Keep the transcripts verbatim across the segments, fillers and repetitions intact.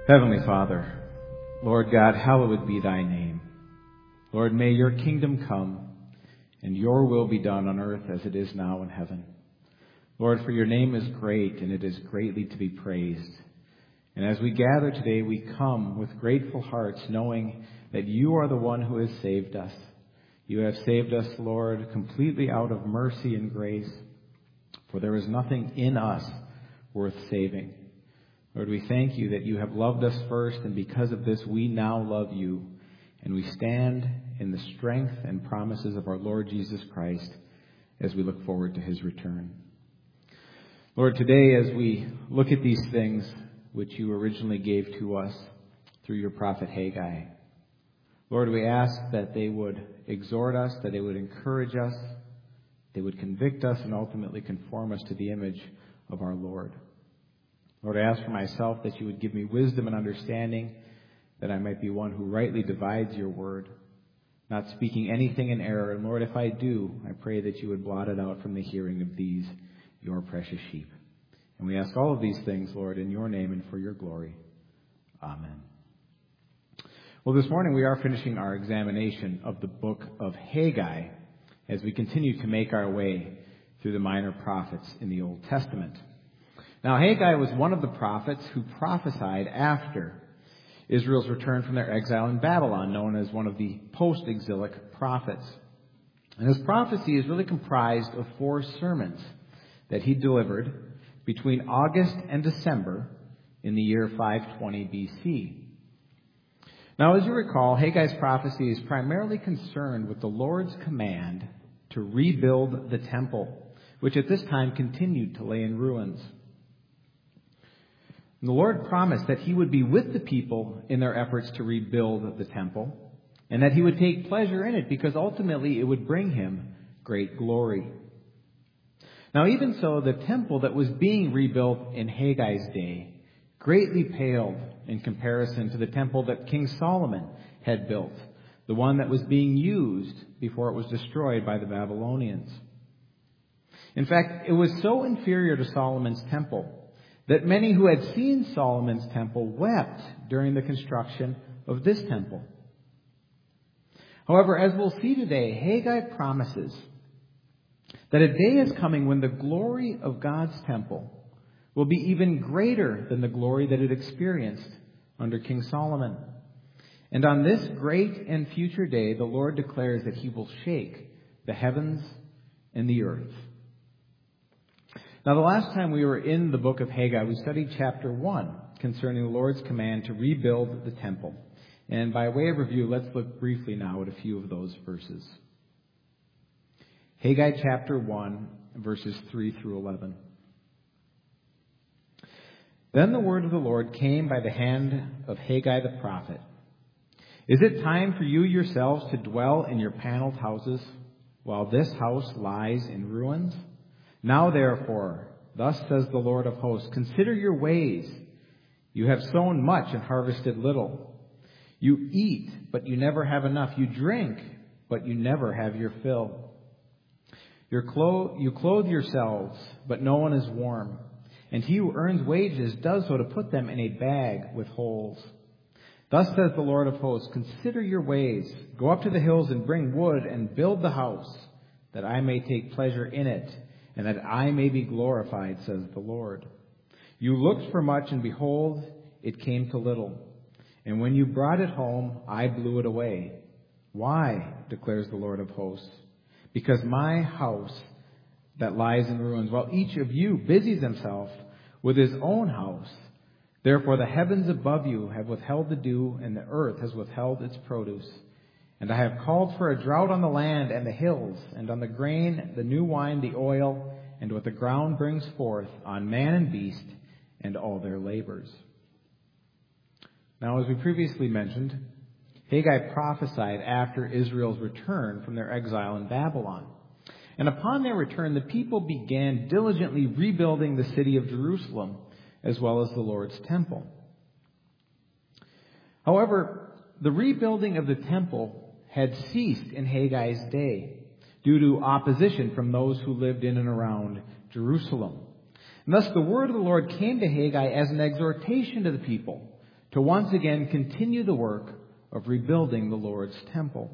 Heavenly Father, Lord God, hallowed be thy name. Lord, may your kingdom come and your will be done on earth as it is now in heaven. Lord, for your name is great and it is greatly to be praised. And as we gather today, we come with grateful hearts, knowing that you are the one who has saved us. You have saved us, Lord, completely out of mercy and grace, for there is nothing in us worth saving. Lord, we thank you that you have loved us first, and because of this, we now love you. And we stand in the strength and promises of our Lord Jesus Christ as we look forward to his return. Lord, today as we look at these things which you originally gave to us through your prophet Haggai, Lord, we ask that they would exhort us, that they would encourage us, they would convict us, and ultimately conform us to the image of our Lord. Lord, I ask for myself that you would give me wisdom and understanding, that I might be one who rightly divides your word, not speaking anything in error. And Lord, if I do, I pray that you would blot it out from the hearing of these, your precious sheep. And we ask all of these things, Lord, in your name and for your glory. Amen. Well, this morning we are finishing our examination of the book of Haggai as we continue to make our way through the minor prophets in the Old Testament. Now, Haggai was one of the prophets who prophesied after Israel's return from their exile in Babylon, known as one of the post-exilic prophets. And his prophecy is really comprised of four sermons that he delivered between August and December in the year five twenty B C. Now, as you recall, Haggai's prophecy is primarily concerned with the Lord's command to rebuild the temple, which at this time continued to lay in ruins. The Lord promised that he would be with the people in their efforts to rebuild the temple, and that he would take pleasure in it because ultimately it would bring him great glory. Now, even so, the temple that was being rebuilt in Haggai's day greatly paled in comparison to the temple that King Solomon had built, the one that was being used before it was destroyed by the Babylonians. In fact, it was so inferior to Solomon's temple that many who had seen Solomon's temple wept during the construction of this temple. However, as we'll see today, Haggai promises that a day is coming when the glory of God's temple will be even greater than the glory that it experienced under King Solomon. And on this great and future day, the Lord declares that he will shake the heavens and the earth. Now, the last time we were in the book of Haggai, we studied chapter one concerning the Lord's command to rebuild the temple. And by way of review, let's look briefly now at a few of those verses. Haggai chapter one, verses three through eleven. Then the word of the Lord came by the hand of Haggai the prophet. Is it time for you yourselves to dwell in your paneled houses while this house lies in ruins? Now, therefore, thus says the Lord of hosts, consider your ways. You have sown much and harvested little. You eat, but you never have enough. You drink, but you never have your fill. Your clo- you clothe yourselves, but no one is warm. And he who earns wages does so to put them in a bag with holes. Thus says the Lord of hosts, consider your ways. Go up to the hills and bring wood and build the house, that I may take pleasure in it, and that I may be glorified, says the Lord. You looked for much, and behold, it came to little. And when you brought it home, I blew it away. Why, declares the Lord of hosts? Because my house that lies in ruins, while each of you busies himself with his own house. Therefore the heavens above you have withheld the dew, and the earth has withheld its produce. And I have called for a drought on the land and the hills, and on the grain, the new wine, the oil, and what the ground brings forth, on man and beast, and all their labors. Now, as we previously mentioned, Haggai prophesied after Israel's return from their exile in Babylon. And upon their return, the people began diligently rebuilding the city of Jerusalem, as well as the Lord's temple. However, the rebuilding of the temple had ceased in Haggai's day due to opposition from those who lived in and around Jerusalem. And thus the word of the Lord came to Haggai as an exhortation to the people to once again continue the work of rebuilding the Lord's temple.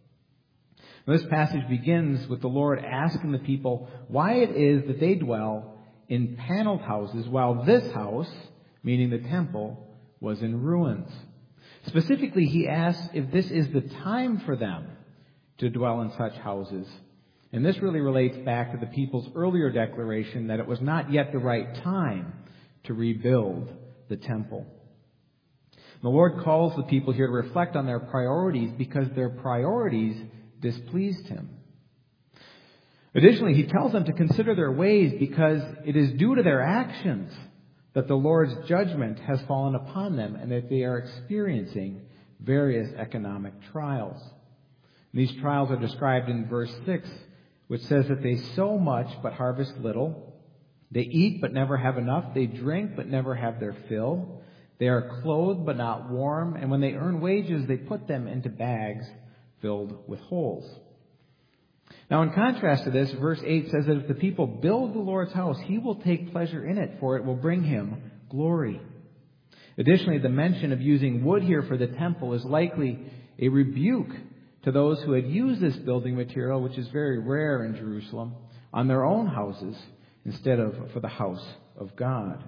This passage begins with the Lord asking the people why it is that they dwell in paneled houses while this house, meaning the temple, was in ruins. Specifically, he asks if this is the time for them to dwell in such houses. And this really relates back to the people's earlier declaration that it was not yet the right time to rebuild the temple. The Lord calls the people here to reflect on their priorities because their priorities displeased him. Additionally, he tells them to consider their ways because it is due to their actions that the Lord's judgment has fallen upon them and that they are experiencing various economic trials. These trials are described in verse six, which says that they sow much but harvest little. They eat but never have enough. They drink but never have their fill. They are clothed but not warm. And when they earn wages, they put them into bags filled with holes. Now, in contrast to this, verse eight says that if the people build the Lord's house, he will take pleasure in it, for it will bring him glory. Additionally, the mention of using wood here for the temple is likely a rebuke to those who had used this building material, which is very rare in Jerusalem, on their own houses instead of for the house of God.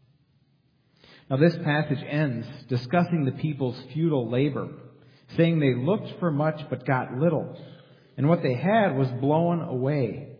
Now, this passage ends discussing the people's futile labor, saying they looked for much but got little, and what they had was blown away.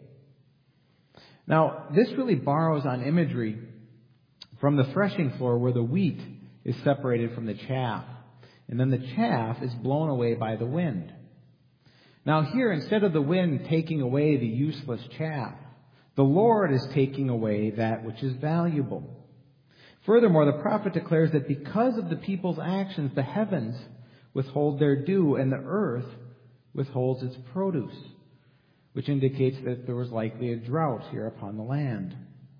Now, this really borrows on imagery from the threshing floor where the wheat is separated from the chaff, and then the chaff is blown away by the wind. Now here, instead of the wind taking away the useless chaff, the Lord is taking away that which is valuable. Furthermore, the prophet declares that because of the people's actions, the heavens withhold their dew and the earth withholds its produce, which indicates that there was likely a drought here upon the land.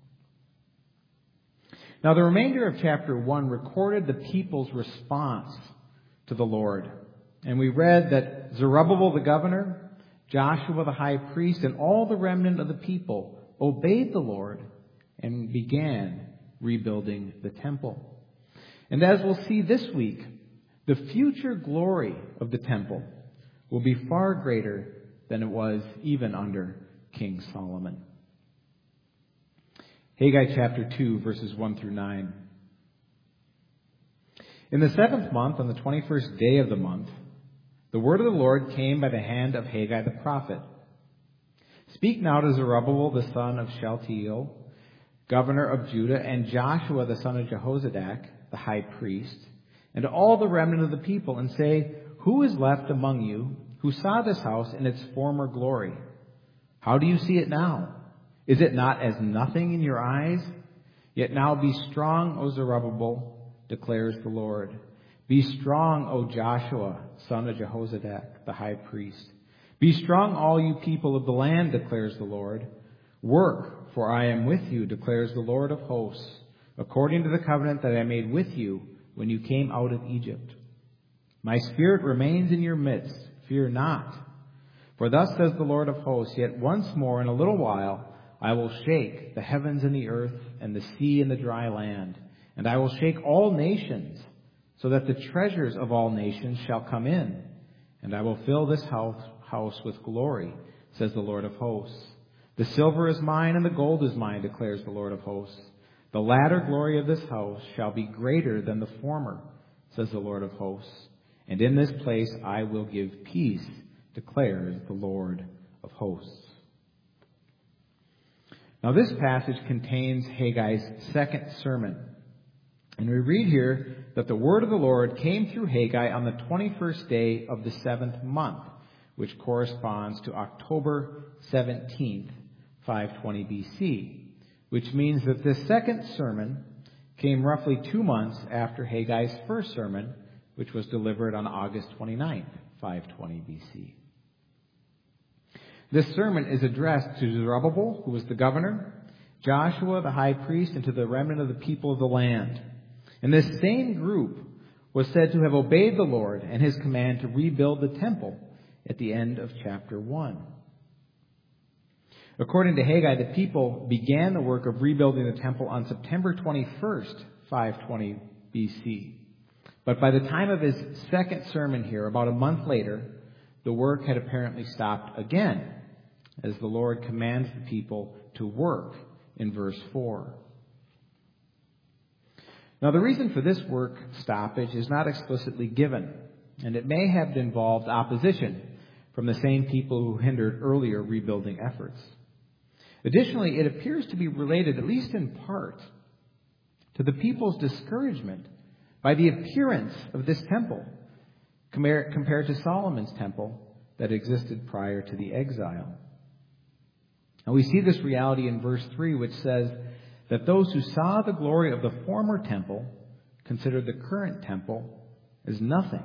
Now, the remainder of chapter one recorded the people's response to the Lord. And we read that Zerubbabel the governor, Joshua the high priest, and all the remnant of the people obeyed the Lord and began rebuilding the temple. And as we'll see this week, the future glory of the temple will be far greater than it was even under King Solomon. Haggai chapter two, verses one through nine. In the seventh month, on the twenty-first day of the month, the word of the Lord came by the hand of Haggai the prophet. Speak now to Zerubbabel the son of Shealtiel, governor of Judah, and Joshua the son of Jehozadak, the high priest, and to all the remnant of the people, and say, who is left among you who saw this house in its former glory? How do you see it now? Is it not as nothing in your eyes? Yet now be strong, O Zerubbabel, declares the Lord. Be strong, O Joshua, son of Jehozadak, the high priest. Be strong, all you people of the land, declares the Lord. Work, for I am with you, declares the Lord of hosts, according to the covenant that I made with you when you came out of Egypt. My spirit remains in your midst. Fear not. For thus says the Lord of hosts, yet once more in a little while I will shake the heavens and the earth and the sea and the dry land, and I will shake all nations, so that the treasures of all nations shall come in, and I will fill this house, house with glory, says the Lord of hosts. The silver is mine and the gold is mine, declares the Lord of hosts. The latter glory of this house shall be greater than the former, says the Lord of hosts. And in this place I will give peace, declares the Lord of hosts. Now this passage contains Haggai's second sermon. And we read here that the word of the Lord came through Haggai on the twenty-first day of the seventh month, which corresponds to October seventeenth, five twenty B C, which means that this second sermon came roughly two months after Haggai's first sermon, which was delivered on August twenty-ninth, five twenty B C. This sermon is addressed to Zerubbabel, who was the governor, Joshua, the high priest, and to the remnant of the people of the land. And this same group was said to have obeyed the Lord and his command to rebuild the temple at the end of chapter one. According to Haggai, the people began the work of rebuilding the temple on September twenty-first, five twenty B C. But by the time of his second sermon here, about a month later, the work had apparently stopped again, as the Lord commands the people to work in verse four. Now, the reason for this work stoppage is not explicitly given, and it may have involved opposition from the same people who hindered earlier rebuilding efforts. Additionally, it appears to be related, at least in part, to the people's discouragement by the appearance of this temple compared to Solomon's temple that existed prior to the exile. And we see this reality in verse three, which says that those who saw the glory of the former temple considered the current temple as nothing.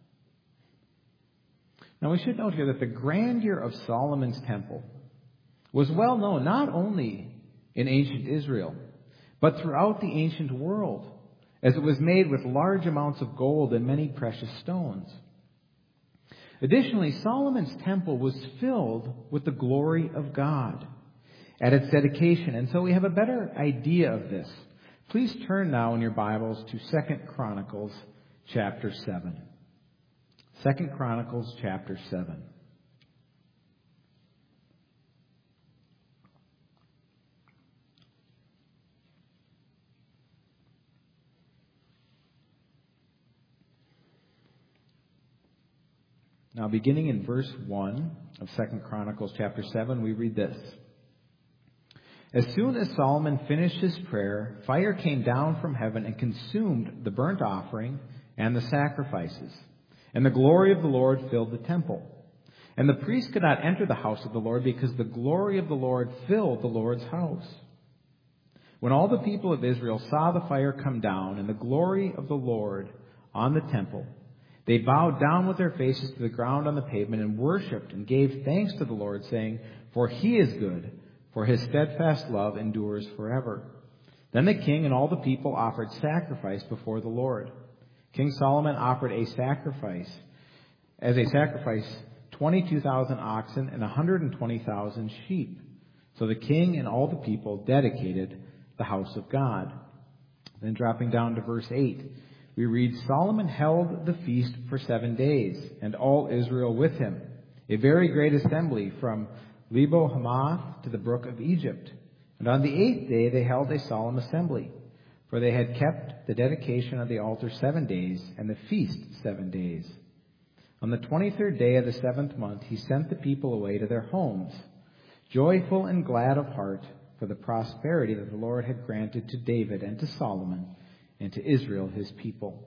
Now, we should note here that the grandeur of Solomon's temple was well known not only in ancient Israel, but throughout the ancient world, as it was made with large amounts of gold and many precious stones. Additionally, Solomon's temple was filled with the glory of God at its dedication, and so we have a better idea of this. Please turn now in your Bibles to Second Chronicles chapter seven. Second Chronicles chapter seven. Now, beginning in verse one of Second Chronicles chapter seven, we read this. As soon as Solomon finished his prayer, fire came down from heaven and consumed the burnt offering and the sacrifices. And the glory of the Lord filled the temple. And the priests could not enter the house of the Lord because the glory of the Lord filled the Lord's house. When all the people of Israel saw the fire come down and the glory of the Lord on the temple, they bowed down with their faces to the ground on the pavement and worshipped and gave thanks to the Lord, saying, "For he is good, for his steadfast love endures forever." Then the king and all the people offered sacrifice before the Lord. King Solomon offered a sacrifice, as a sacrifice, twenty-two thousand oxen and one hundred twenty thousand sheep. So the king and all the people dedicated the house of God. Then dropping down to verse eight, we read, Solomon held the feast for seven days, and all Israel with him, a very great assembly from Lebo Hamath to the brook of Egypt. And on the eighth day they held a solemn assembly, for they had kept the dedication of the altar seven days, and the feast seven days. On the twenty-third day of the seventh month he sent the people away to their homes, joyful and glad of heart for the prosperity that the Lord had granted to David and to Solomon and to Israel his people.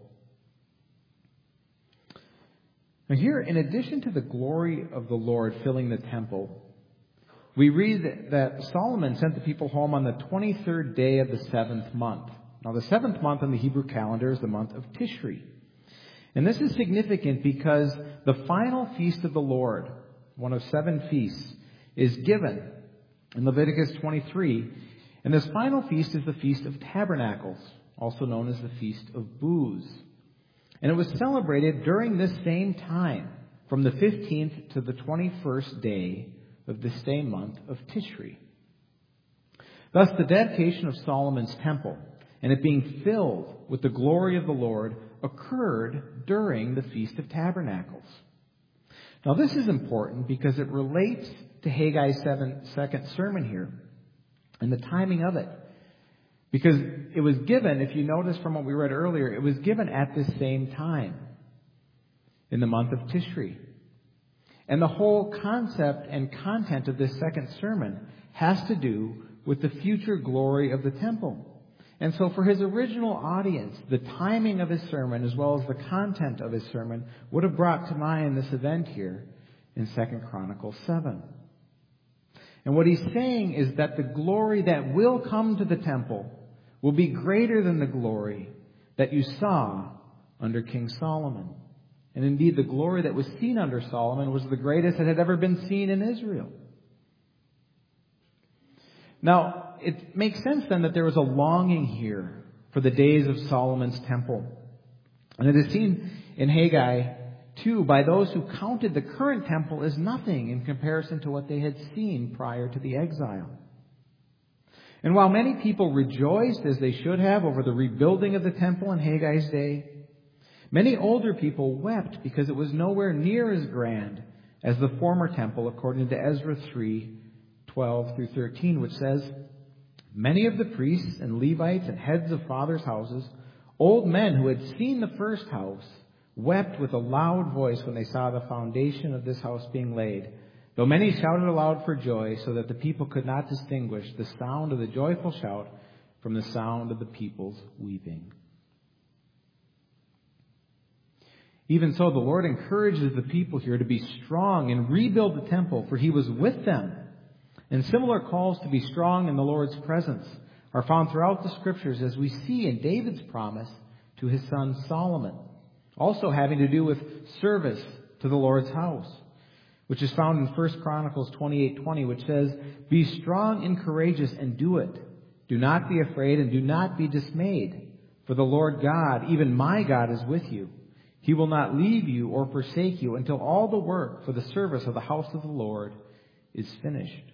Now here, in addition to the glory of the Lord filling the temple, we read that Solomon sent the people home on the twenty-third day of the seventh month. Now, the seventh month on the Hebrew calendar is the month of Tishri. And this is significant because the final feast of the Lord, one of seven feasts, is given in Leviticus twenty-three. And this final feast is the Feast of Tabernacles, also known as the Feast of Booths. And it was celebrated during this same time, from the fifteenth to the twenty-first day of the same month of Tishri. Thus, the dedication of Solomon's temple and it being filled with the glory of the Lord occurred during the Feast of Tabernacles. Now, this is important because it relates to Haggai's seven, second sermon here and the timing of it. Because it was given, if you notice from what we read earlier, it was given at this same time in the month of Tishri. And the whole concept and content of this second sermon has to do with the future glory of the temple. And so for his original audience, the timing of his sermon as well as the content of his sermon would have brought to mind this event here in Second Chronicles seven. And what he's saying is that the glory that will come to the temple will be greater than the glory that you saw under King Solomon. And indeed, the glory that was seen under Solomon was the greatest that had ever been seen in Israel. Now, it makes sense then that there was a longing here for the days of Solomon's temple. And it is seen in Haggai, too, by those who counted the current temple as nothing in comparison to what they had seen prior to the exile. And while many people rejoiced, as they should have, over the rebuilding of the temple in Haggai's day, Many older people wept because it was nowhere near as grand as the former temple, according to Ezra three, twelve through thirteen, which says, "Many of the priests and Levites and heads of fathers' houses, old men who had seen the first house, wept with a loud voice when they saw the foundation of this house being laid, though many shouted aloud for joy, so that the people could not distinguish the sound of the joyful shout from the sound of the people's weeping." Even so, the Lord encourages the people here to be strong and rebuild the temple, for He was with them. And similar calls to be strong in the Lord's presence are found throughout the Scriptures, as we see in David's promise to his son Solomon, also having to do with service to the Lord's house, which is found in First Chronicles twenty-eight twenty, which says, "Be strong and courageous and do it. Do not be afraid and do not be dismayed, for the Lord God, even my God, is with you. He will not leave you or forsake you until all the work for the service of the house of the Lord is finished."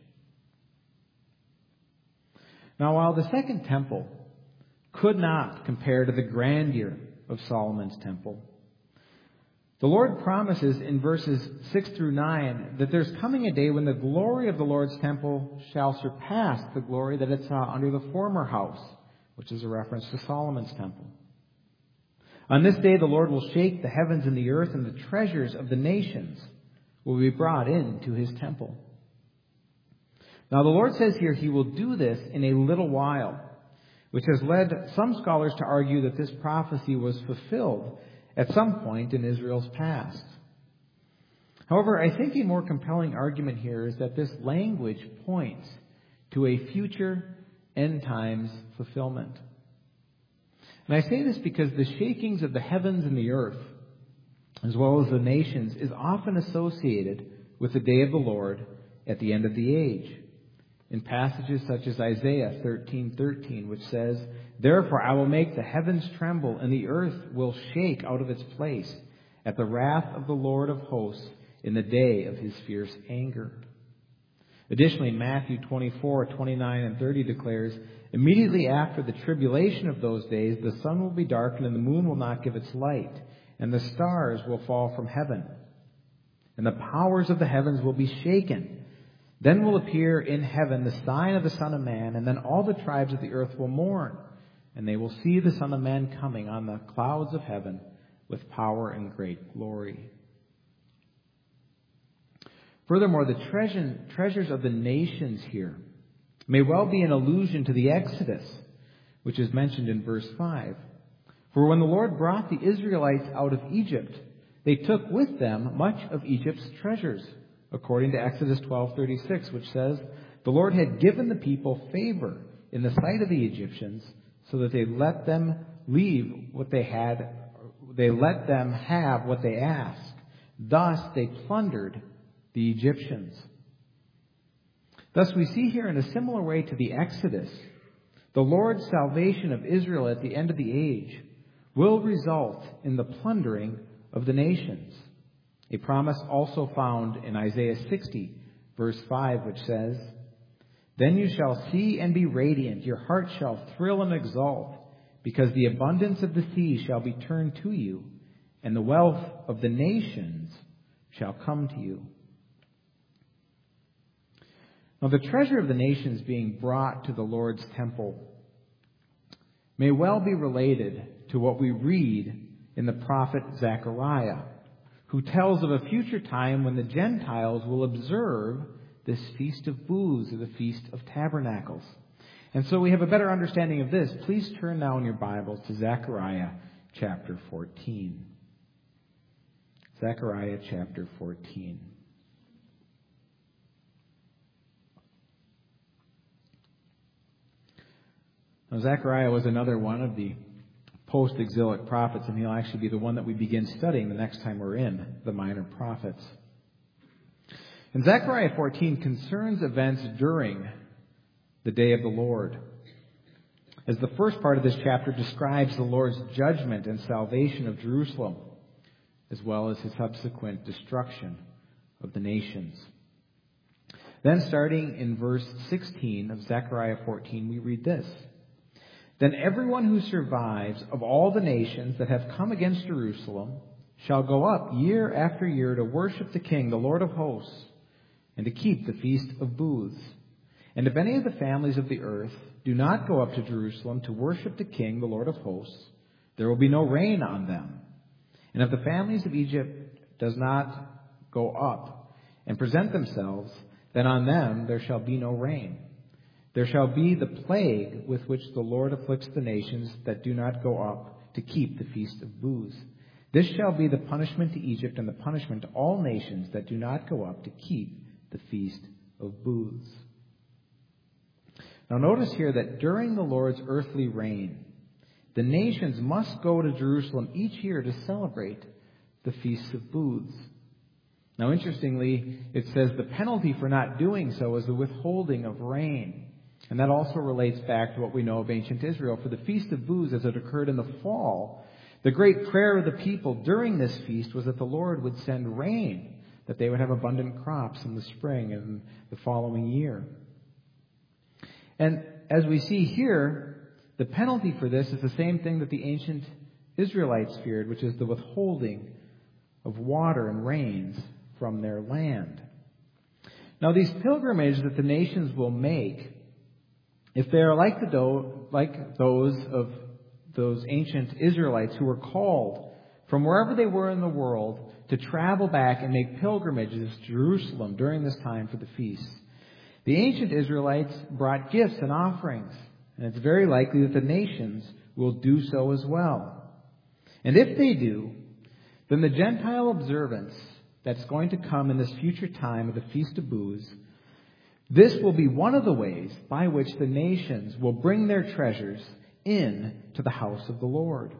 Now, while the second temple could not compare to the grandeur of Solomon's temple, the Lord promises in verses six through nine that there's coming a day when the glory of the Lord's temple shall surpass the glory that it saw under the former house, which is a reference to Solomon's temple. On this day, the Lord will shake the heavens and the earth, and the treasures of the nations will be brought into His temple. Now, the Lord says here He will do this in a little while, which has led some scholars to argue that this prophecy was fulfilled at some point in Israel's past. However, I think a more compelling argument here is that this language points to a future end times fulfillment. And I say this because the shakings of the heavens and the earth, as well as the nations, is often associated with the day of the Lord at the end of the age. In passages such as Isaiah thirteen thirteen, which says, "Therefore I will make the heavens tremble, and the earth will shake out of its place at the wrath of the Lord of hosts in the day of His fierce anger." Additionally, Matthew twenty-four twenty-nine and thirty declares, "Immediately after the tribulation of those days, the sun will be darkened, and the moon will not give its light, and the stars will fall from heaven, and the powers of the heavens will be shaken. Then will appear in heaven the sign of the Son of Man, and then all the tribes of the earth will mourn, and they will see the Son of Man coming on the clouds of heaven with power and great glory." Furthermore, the treasure, treasures of the nations here may well be an allusion to the Exodus, which is mentioned in verse five. For when the Lord brought the Israelites out of Egypt, they took with them much of Egypt's treasures, according to Exodus twelve thirty-six, which says, "The Lord had given the people favor in the sight of the Egyptians, so that they let them leave what they had, they let them have what they asked. Thus they plundered the Egyptians." Thus we see here, in a similar way to the Exodus, the Lord's salvation of Israel at the end of the age will result in the plundering of the nations. A promise also found in Isaiah sixty, verse five, which says, "Then you shall see and be radiant, your heart shall thrill and exult, because the abundance of the sea shall be turned to you, and the wealth of the nations shall come to you." Now, the treasure of the nations being brought to the Lord's temple may well be related to what we read in the prophet Zechariah, who tells of a future time when the Gentiles will observe this Feast of Booths, or the Feast of Tabernacles. And so we have a better understanding of this. Please turn now in your Bibles to Zechariah chapter fourteen. Zechariah chapter fourteen. Now, Zechariah was another one of the post-exilic prophets, and he'll actually be the one that we begin studying the next time we're in the Minor Prophets. And Zechariah fourteen concerns events during the day of the Lord, as the first part of this chapter describes the Lord's judgment and salvation of Jerusalem, as well as His subsequent destruction of the nations. Then, starting in verse sixteen of Zechariah fourteen, we read this: Then everyone who survives of all the nations that have come against Jerusalem shall go up year after year to worship the King, the Lord of hosts, and to keep the Feast of Booths. And if any of the families of the earth do not go up to Jerusalem to worship the King, the Lord of hosts, there will be no rain on them. And if the families of Egypt does not go up and present themselves, then on them there shall be no rain. There shall be the plague with which the Lord afflicts the nations that do not go up to keep the Feast of Booths. This shall be the punishment to Egypt and the punishment to all nations that do not go up to keep the Feast of Booths. Now notice here that during the Lord's earthly reign, the nations must go to Jerusalem each year to celebrate the Feast of Booths. Now interestingly, it says the penalty for not doing so is the withholding of rain. And that also relates back to what we know of ancient Israel. For the Feast of Booths, as it occurred in the fall, the great prayer of the people during this feast was that the Lord would send rain, that they would have abundant crops in the spring and the following year. And as we see here, the penalty for this is the same thing that the ancient Israelites feared, which is the withholding of water and rains from their land. Now, these pilgrimages that the nations will make, if they are like the do- like those of those ancient Israelites who were called from wherever they were in the world to travel back and make pilgrimages to Jerusalem during this time for the feast, the ancient Israelites brought gifts and offerings, and it's very likely that the nations will do so as well. And if they do, then the Gentile observance that's going to come in this future time of the Feast of Booths, this will be one of the ways by which the nations will bring their treasures in to the house of the Lord.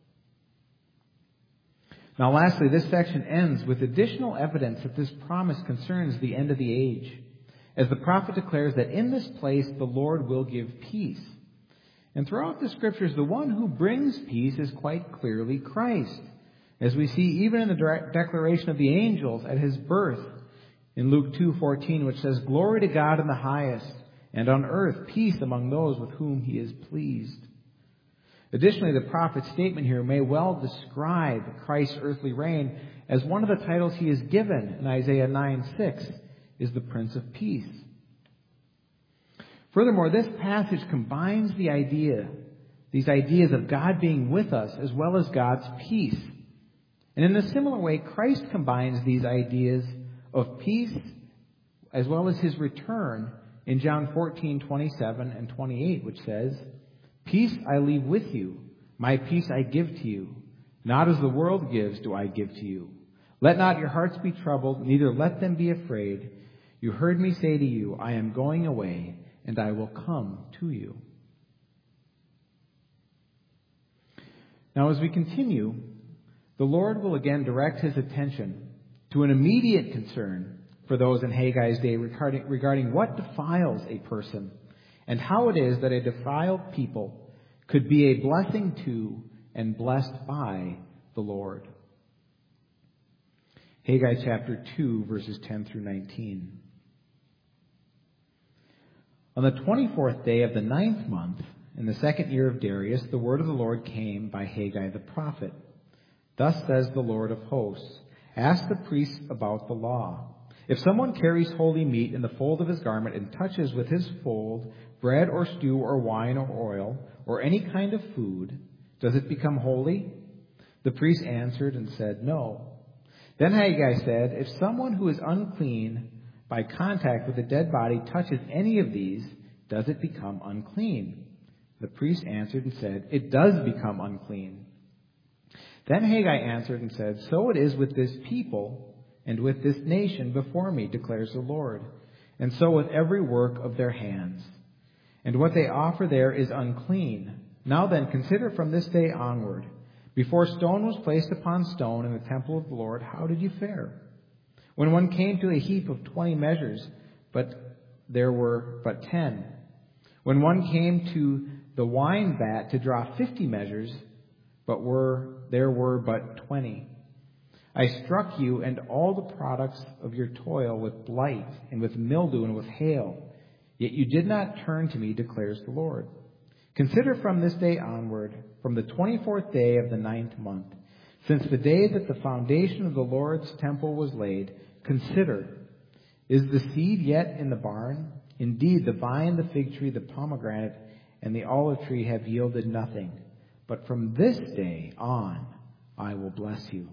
Now lastly, this section ends with additional evidence that this promise concerns the end of the age, as the prophet declares that in this place the Lord will give peace. And throughout the Scriptures, the one who brings peace is quite clearly Christ, as we see even in the declaration of the angels at his birth in Luke two fourteen, which says, "Glory to God in the highest, and on earth peace among those with whom he is pleased." Additionally, the prophet's statement here may well describe Christ's earthly reign, as one of the titles he is given in Isaiah nine six is the Prince of Peace. Furthermore, this passage combines the idea, these ideas of God being with us as well as God's peace. And in a similar way, Christ combines these ideas of peace as well as his return in John fourteen twenty-seven and twenty-eight, which says, "Peace I leave with you, my peace I give to you. Not as the world gives do I give to you. Let not your hearts be troubled, neither let them be afraid. You heard me say to you, I am going away, and I will come to you." Now, as we continue, the Lord will again direct his attention to an immediate concern for those in Haggai's day regarding, regarding what defiles a person and how it is that a defiled people could be a blessing to and blessed by the Lord. Haggai chapter two, verses ten through nineteen. On the twenty-fourth day of the ninth month, in the second year of Darius, the word of the Lord came by Haggai the prophet. "Thus says the Lord of hosts, ask the priests about the law. If someone carries holy meat in the fold of his garment and touches with his fold bread or stew or wine or oil or any kind of food, does it become holy?" The priest answered and said, "No." Then Haggai said, "If someone who is unclean by contact with a dead body touches any of these, does it become unclean?" The priest answered and said, "It does become unclean." Then Haggai answered and said, "So it is with this people and with this nation before me, declares the Lord, and so with every work of their hands. And what they offer there is unclean. Now then, consider from this day onward. Before stone was placed upon stone in the temple of the Lord, how did you fare? When one came to a heap of twenty measures, but there were but ten. When one came to the wine vat to draw fifty measures, but were there were but twenty. I struck you and all the products of your toil with blight and with mildew and with hail. Yet you did not turn to me, declares the Lord. Consider from this day onward, from the twenty-fourth day of the ninth month, since the day that the foundation of the Lord's temple was laid, consider, is the seed yet in the barn? Indeed, the vine, the fig tree, the pomegranate, and the olive tree have yielded nothing. But from this day on, I will bless you.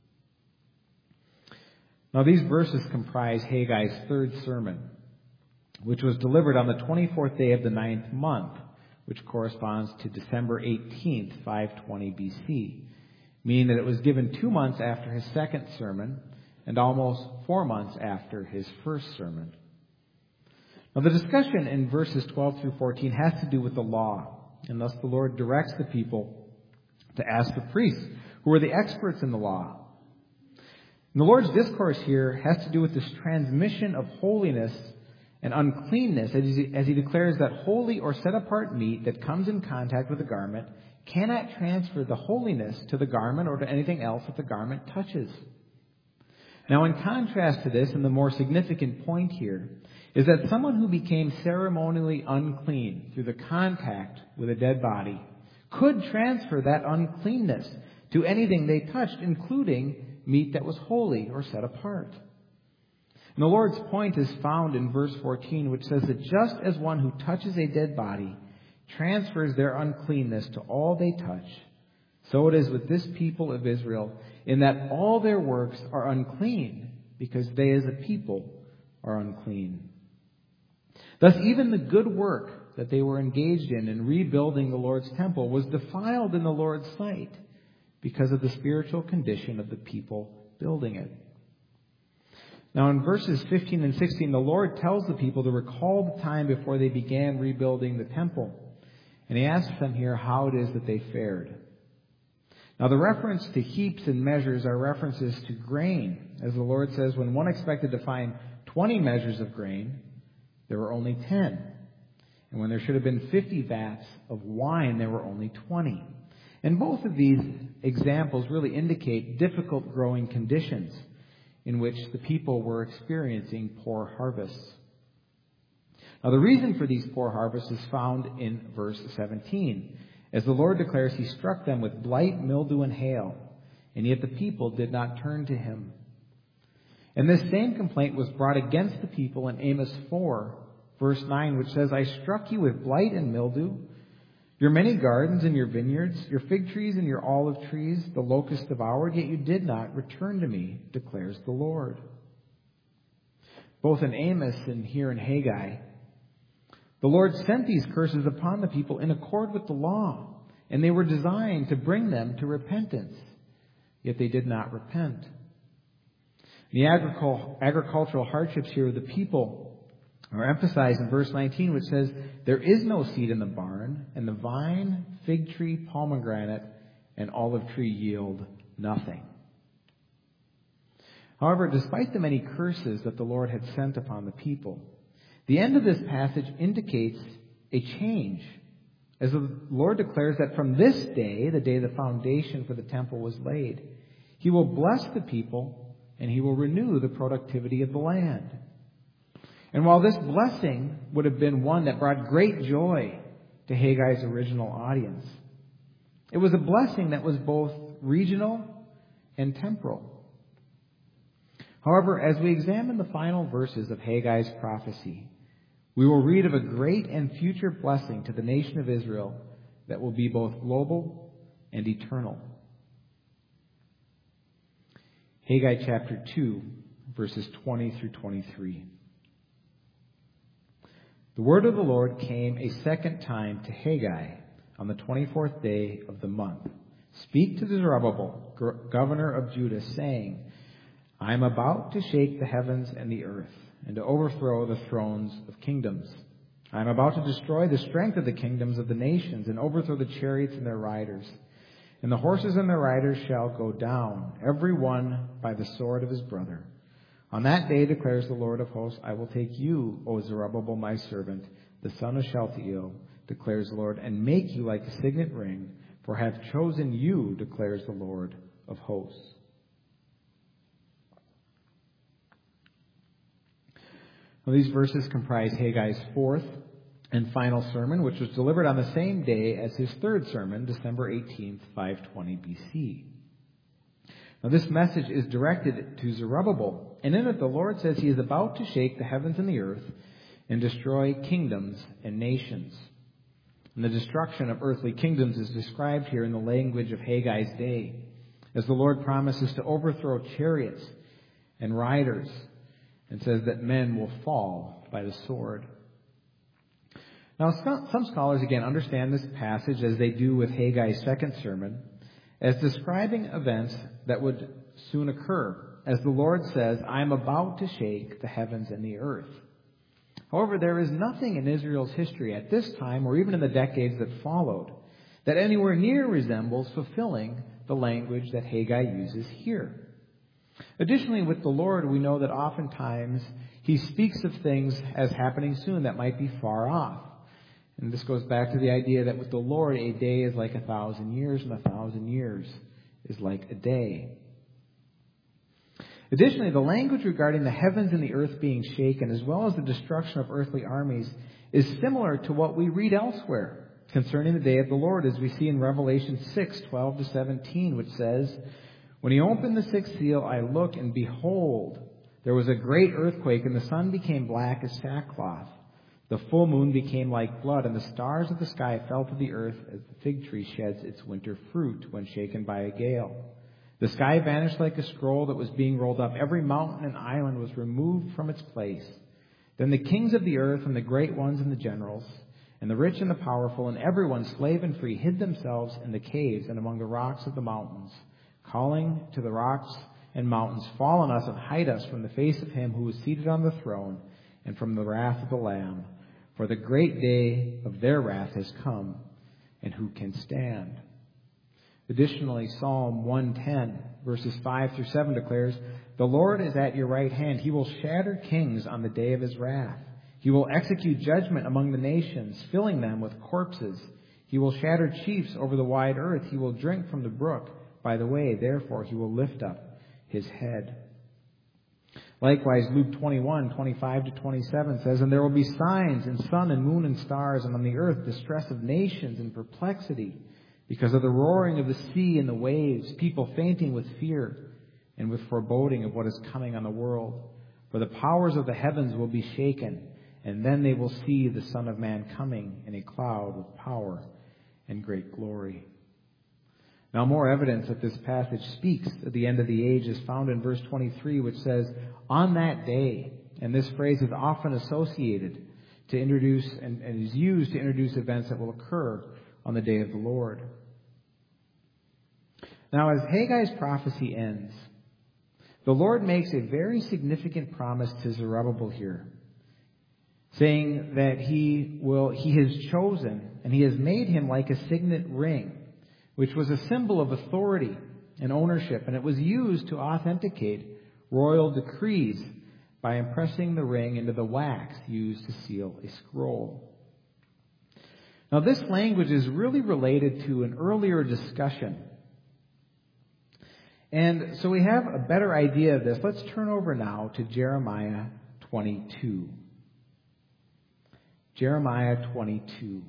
Now, these verses comprise Haggai's third sermon, which was delivered on the twenty-fourth day of the ninth month, which corresponds to December eighteenth, five twenty B C, meaning that it was given two months after his second sermon and almost four months after his first sermon. Now, the discussion in verses twelve through fourteen has to do with the law, and thus the Lord directs the people to ask the priests, who are the experts in the law. And the Lord's discourse here has to do with this transmission of holiness and uncleanness, as he, as he declares that holy or set-apart meat that comes in contact with the garment cannot transfer the holiness to the garment or to anything else that the garment touches. Now, in contrast to this, and the more significant point here, is that someone who became ceremonially unclean through the contact with a dead body could transfer that uncleanness to anything they touched, including meat that was holy or set apart. And the Lord's point is found in verse fourteen, which says that just as one who touches a dead body transfers their uncleanness to all they touch, so it is with this people of Israel, in that all their works are unclean, because they as a people are unclean. Thus, even the good work that they were engaged in in rebuilding the Lord's temple was defiled in the Lord's sight because of the spiritual condition of the people building it. Now, in verses fifteen and sixteen, the Lord tells the people to recall the time before they began rebuilding the temple. And he asks them here how it is that they fared. Now, the reference to heaps and measures are references to grain. As the Lord says, when one expected to find twenty measures of grain, there were only ten. And when there should have been fifty vats of wine, there were only twenty. And both of these examples really indicate difficult growing conditions in which the people were experiencing poor harvests. Now, the reason for these poor harvests is found in verse seventeen. As the Lord declares, he struck them with blight, mildew, and hail, and yet the people did not turn to him. And this same complaint was brought against the people in Amos four, verse nine, which says, I struck you with blight and mildew, your many gardens and your vineyards, your fig trees and your olive trees, the locust devoured, yet you did not return to me, declares the Lord. Both in Amos and here in Haggai, the Lord sent these curses upon the people in accord with the law, and they were designed to bring them to repentance, yet they did not repent. The agricultural hardships here of the people are emphasized in verse nineteen, which says, there is no seed in the barn, and the vine, fig tree, pomegranate, and olive tree yield nothing. However, despite the many curses that the Lord had sent upon the people, the end of this passage indicates a change, as the Lord declares that from this day, the day the foundation for the temple was laid, he will bless the people and he will renew the productivity of the land. And while this blessing would have been one that brought great joy to Haggai's original audience, it was a blessing that was both regional and temporal. However, as we examine the final verses of Haggai's prophecy, we will read of a great and future blessing to the nation of Israel that will be both global and eternal. Haggai chapter two, verses twenty through twenty-three. The word of the Lord came a second time to Haggai on the twenty-fourth day of the month. Speak to Zerubbabel, governor of Judah, saying, I am about to shake the heavens and the earth, and to overthrow the thrones of kingdoms. I am about to destroy the strength of the kingdoms of the nations, and overthrow the chariots and their riders. And the horses and their riders shall go down, every one by the sword of his brother. On that day, declares the Lord of hosts, I will take you, O Zerubbabel, my servant, the son of Shealtiel, declares the Lord, and make you like a signet ring, for I have chosen you, declares the Lord of hosts. Well, these verses comprise Haggai's fourth and final sermon, which was delivered on the same day as his third sermon, December eighteenth, five twenty B C. Now this message is directed to Zerubbabel, and in it the Lord says he is about to shake the heavens and the earth and destroy kingdoms and nations. And the destruction of earthly kingdoms is described here in the language of Haggai's day, as the Lord promises to overthrow chariots and riders, and says that men will fall by the sword. Now, some scholars, again, understand this passage, as they do with Haggai's second sermon, as describing events that would soon occur, as the Lord says, I am about to shake the heavens and the earth. However, there is nothing in Israel's history at this time, or even in the decades that followed, that anywhere near resembles fulfilling the language that Haggai uses here. Additionally, with the Lord, we know that oftentimes he speaks of things as happening soon that might be far off. And this goes back to the idea that with the Lord, a day is like a thousand years, and a thousand years is like a day. Additionally, the language regarding the heavens and the earth being shaken, as well as the destruction of earthly armies, is similar to what we read elsewhere concerning the day of the Lord, as we see in Revelation six, twelve to seventeen, which says, When he opened the sixth seal, I looked, and behold, there was a great earthquake, and the sun became black as sackcloth. The full moon became like blood, and the stars of the sky fell to the earth as the fig tree sheds its winter fruit when shaken by a gale. The sky vanished like a scroll that was being rolled up. Every mountain and island was removed from its place. Then the kings of the earth and the great ones and the generals and the rich and the powerful and everyone, slave and free, hid themselves in the caves and among the rocks of the mountains, calling to the rocks and mountains, Fall on us and hide us from the face of him who is seated on the throne and from the wrath of the Lamb. For the great day of their wrath has come, and who can stand? Additionally, Psalm one ten, verses five through seven declares, The Lord is at your right hand. He will shatter kings on the day of his wrath. He will execute judgment among the nations, filling them with corpses. He will shatter chiefs over the wide earth. He will drink from the brook by the way. Therefore, he will lift up his head. Likewise, Luke twenty-one, twenty-five to twenty-seven says, And there will be signs in sun and moon and stars, and on the earth distress of nations and perplexity, because of the roaring of the sea and the waves, people fainting with fear and with foreboding of what is coming on the world. For the powers of the heavens will be shaken, and then they will see the Son of Man coming in a cloud with power and great glory. Now, more evidence that this passage speaks of the end of the age is found in verse twenty-three, which says, On that day, and this phrase is often associated to introduce and, and is used to introduce events that will occur on the day of the Lord. Now, as Haggai's prophecy ends, the Lord makes a very significant promise to Zerubbabel here, saying that he will, he has chosen and he has made him like a signet ring, which was a symbol of authority and ownership, and it was used to authenticate royal decrees by impressing the ring into the wax used to seal a scroll. Now, this language is really related to an earlier discussion. And so we have a better idea of this. Let's turn over now to Jeremiah twenty-two. Jeremiah twenty-two.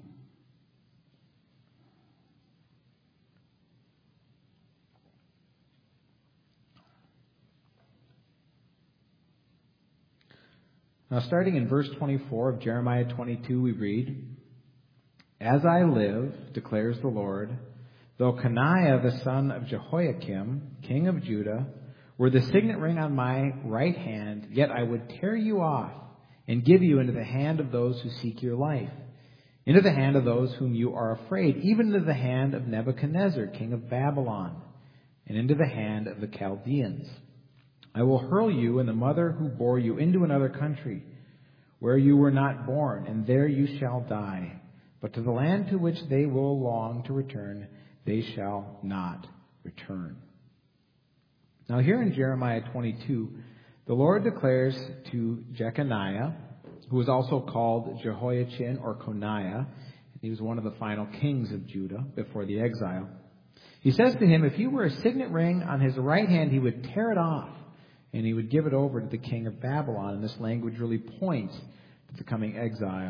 Now, starting in verse twenty-four of Jeremiah twenty-two, we read, As I live, declares the Lord, though Coniah the son of Jehoiakim, king of Judah, were the signet ring on my right hand, yet I would tear you off and give you into the hand of those who seek your life, into the hand of those whom you are afraid, even into the hand of Nebuchadnezzar, king of Babylon, and into the hand of the Chaldeans. I will hurl you and the mother who bore you into another country, where you were not born, and there you shall die. But to the land to which they will long to return, they shall not return. Now here in Jeremiah twenty-two, the Lord declares to Jeconiah, who was also called Jehoiachin or Coniah, and he was one of the final kings of Judah before the exile. He says to him, if he were a signet ring on his right hand, he would tear it off, and he would give it over to the king of Babylon. And this language really points to the coming exile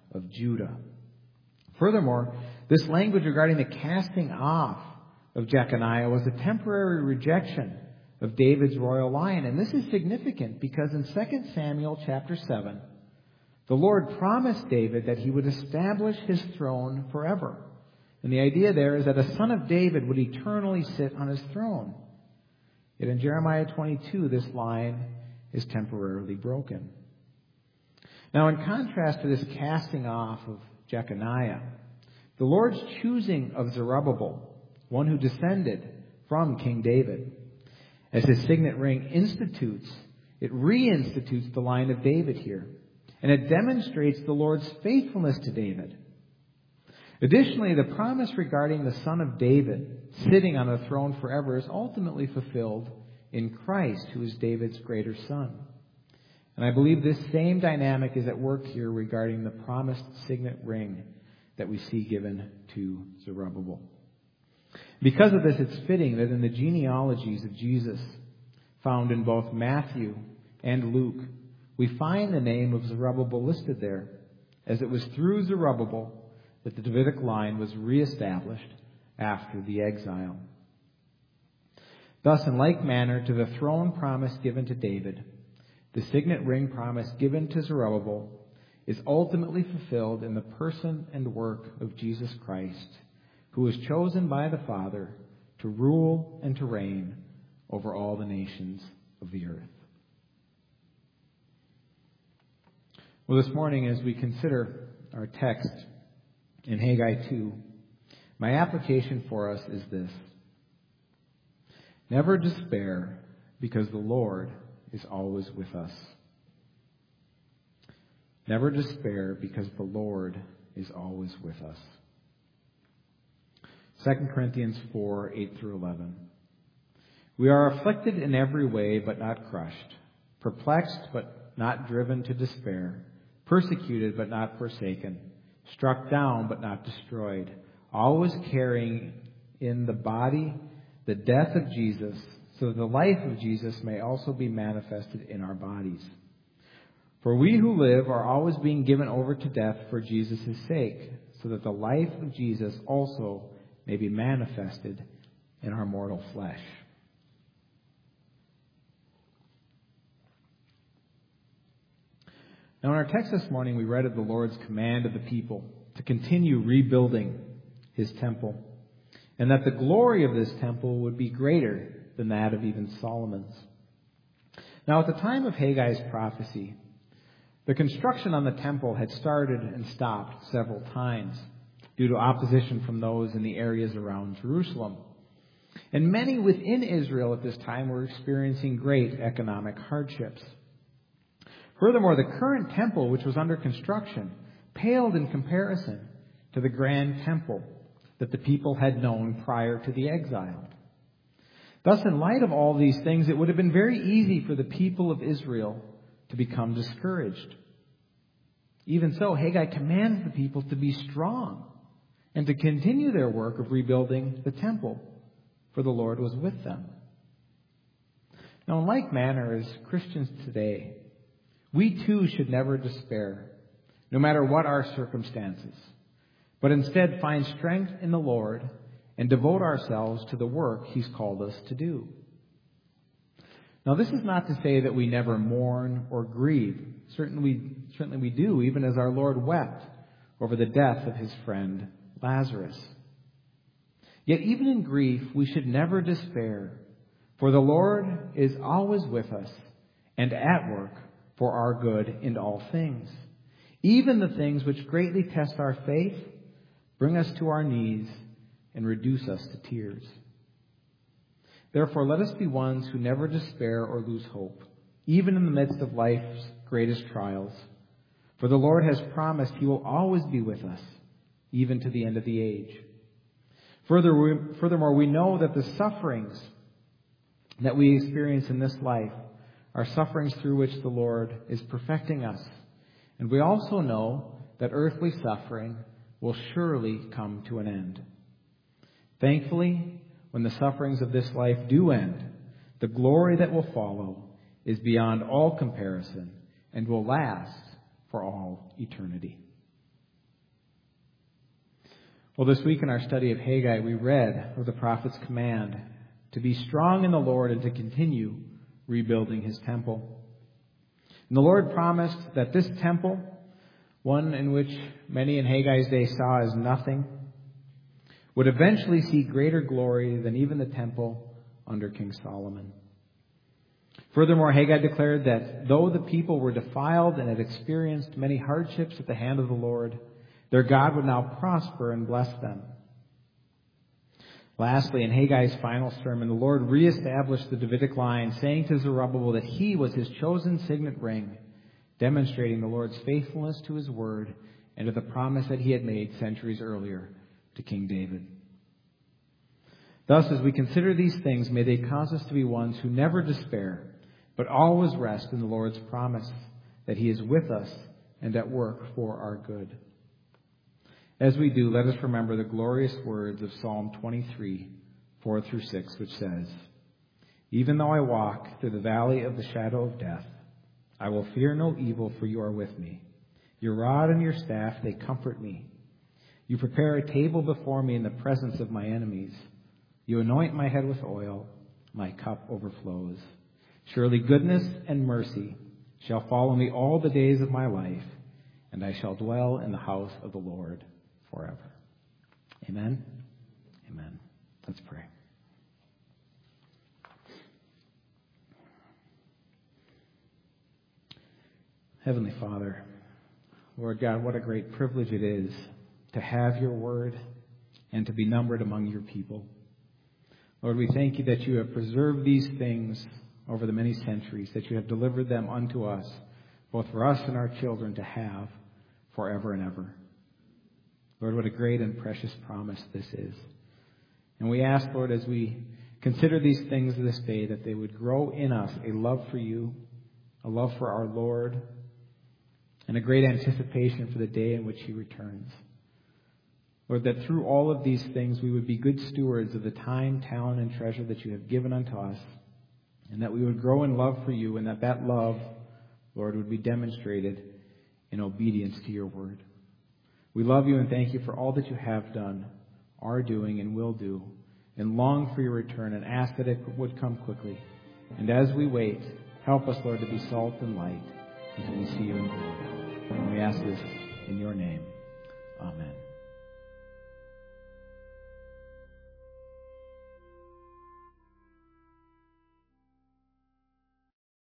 of Judah. Furthermore, this language regarding the casting off of Jeconiah was a temporary rejection of David's royal line. And this is significant because in Second Samuel chapter seven, the Lord promised David that he would establish his throne forever. And the idea there is that a son of David would eternally sit on his throne. Yet in Jeremiah twenty-two, this line is temporarily broken. Now, in contrast to this casting off of Jeconiah, the Lord's choosing of Zerubbabel, one who descended from King David, as his signet ring institutes, it reinstitutes the line of David here. And it demonstrates the Lord's faithfulness to David. Additionally, the promise regarding the Son of David sitting on the throne forever is ultimately fulfilled in Christ, who is David's greater son. And I believe this same dynamic is at work here regarding the promised signet ring that we see given to Zerubbabel. Because of this, it's fitting that in the genealogies of Jesus, found in both Matthew and Luke, we find the name of Zerubbabel listed there, as it was through Zerubbabel that the Davidic line was reestablished after the exile. Thus, in like manner, to the throne promise given to David, the signet ring promise given to Zerubbabel is ultimately fulfilled in the person and work of Jesus Christ, who was chosen by the Father to rule and to reign over all the nations of the earth. Well, this morning, as we consider our text in Haggai two, my application for us is this: never despair, because the Lord is always with us. Never despair, because the Lord is always with us. Second Corinthians four, eight through eleven. We are afflicted in every way, but not crushed, perplexed, but not driven to despair, persecuted, but not forsaken, struck down, but not destroyed, always carrying in the body the death of Jesus, so that the life of Jesus may also be manifested in our bodies. For we who live are always being given over to death for Jesus' sake, so that the life of Jesus also may be manifested in our mortal flesh. Now, in our text this morning, we read of the Lord's command of the people to continue rebuilding his temple, and that the glory of this temple would be greater than that of even Solomon's. Now, at the time of Haggai's prophecy, the construction on the temple had started and stopped several times due to opposition from those in the areas around Jerusalem. And many within Israel at this time were experiencing great economic hardships. Furthermore, the current temple, which was under construction, paled in comparison to the grand temple that the people had known prior to the exile. Thus, in light of all these things, it would have been very easy for the people of Israel to become discouraged. Even so, Haggai commands the people to be strong and to continue their work of rebuilding the temple, for the Lord was with them. Now, in like manner as Christians today, we too should never despair, no matter what our circumstances, but instead find strength in the Lord and devote ourselves to the work He's called us to do. Now, this is not to say that we never mourn or grieve. Certainly we, certainly we do, even as our Lord wept over the death of His friend Lazarus. Yet even in grief, we should never despair, for the Lord is always with us and at work for our good in all things. Even the things which greatly test our faith bring us to our knees and reduce us to tears. Therefore, let us be ones who never despair or lose hope, even in the midst of life's greatest trials. For the Lord has promised He will always be with us, even to the end of the age. Further, we, furthermore, we know that the sufferings that we experience in this life are sufferings through which the Lord is perfecting us. And we also know that earthly suffering will surely come to an end. Thankfully, when the sufferings of this life do end, the glory that will follow is beyond all comparison and will last for all eternity. Well, this week in our study of Haggai, we read of the prophet's command to be strong in the Lord and to continue rebuilding his temple. And the Lord promised that this temple, one in which many in Haggai's day saw as nothing, would eventually see greater glory than even the temple under King Solomon. Furthermore, Haggai declared that though the people were defiled and had experienced many hardships at the hand of the Lord, their God would now prosper and bless them. Lastly, in Haggai's final sermon, the Lord reestablished the Davidic line, saying to Zerubbabel that he was his chosen signet ring, demonstrating the Lord's faithfulness to his word and to the promise that he had made centuries earlier to King David. Thus, as we consider these things, may they cause us to be ones who never despair, but always rest in the Lord's promise that he is with us and at work for our good. As we do, let us remember the glorious words of Psalm twenty-three, four through six, which says, "Even though I walk through the valley of the shadow of death, I will fear no evil, for you are with me. Your rod and your staff, they comfort me. You prepare a table before me in the presence of my enemies. You anoint my head with oil, my cup overflows. Surely goodness and mercy shall follow me all the days of my life, and I shall dwell in the house of the Lord forever." Amen. Amen. Let's pray. Heavenly Father, Lord God, what a great privilege it is to have your word and to be numbered among your people. Lord, we thank you that you have preserved these things over the many centuries, that you have delivered them unto us, both for us and our children to have forever and ever. Lord, what a great and precious promise this is. And we ask, Lord, as we consider these things this day, that they would grow in us a love for you, a love for our Lord, and a great anticipation for the day in which he returns. Lord, that through all of these things we would be good stewards of the time, talent, and treasure that you have given unto us, and that we would grow in love for you, and that that love, Lord, would be demonstrated in obedience to your word. We love you and thank you for all that you have done, are doing, and will do, and long for your return and ask that it would come quickly. And as we wait, help us, Lord, to be salt and light until we see you in glory. And we ask this in your name. Amen.